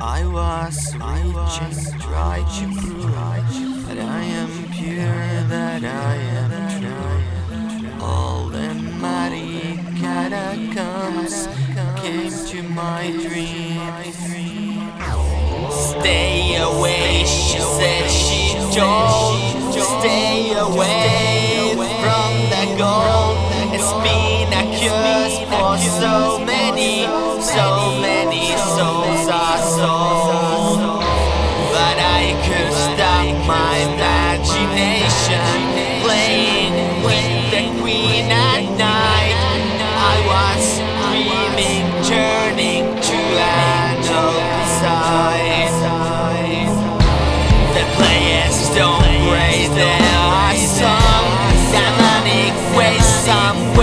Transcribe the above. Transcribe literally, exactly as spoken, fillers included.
I was reaching, try to prove that I am pure, that I am true. All the muddy catacombs came to my dreams. Stay away, she said she don't. Stay away from the gold. It's been a curse for so many, so many souls are sold. But I could stop my imagination playing with the queen at night. I was dreaming, turning to an open side. The players don't praise their song. Demonic ways somewhere.